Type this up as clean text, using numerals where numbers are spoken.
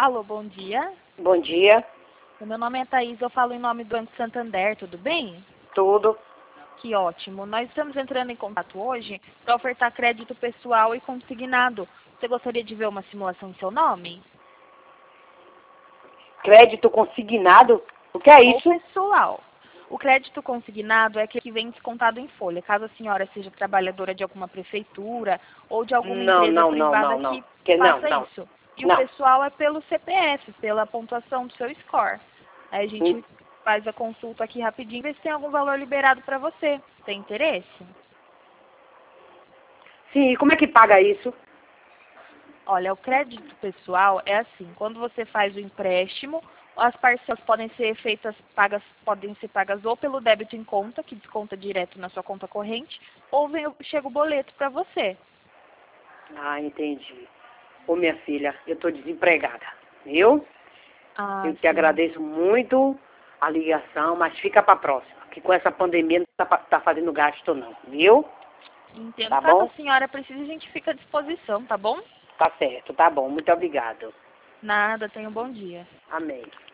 Alô, bom dia. Bom dia. O meu nome é Thaís, eu falo em nome do Banco Santander, tudo bem? Tudo. Que ótimo. Nós estamos entrando em contato hoje para ofertar crédito pessoal e consignado. Você gostaria de ver uma simulação em seu nome? Crédito consignado? O que é Ou isso? pessoal. O crédito consignado é aquele que vem descontado em folha. Caso a senhora seja trabalhadora de alguma prefeitura ou de alguma empresa privada que faça Não. isso. E o Não. pessoal é pelo CPF, pela pontuação do seu score. Aí a gente faz a consulta aqui rapidinho e vê se tem algum valor liberado para você. Tem interesse? Sim, e como é que paga isso? Olha, o crédito pessoal é assim, quando você faz o empréstimo, as parcelas podem ser podem ser pagas ou pelo débito em conta, que desconta direto na sua conta corrente, ou chega o boleto para você. Ah, entendi. Ô, minha filha, eu tô desempregada, viu? Ah, Eu te sim. agradeço muito a ligação, mas fica pra próxima, que com essa pandemia não tá fazendo gasto não, viu? Entendo. Tá Caso a bom? senhora precise, a gente fica à disposição, tá bom? Tá certo, tá bom. Muito obrigado. Nada, tenha um bom dia. Amém.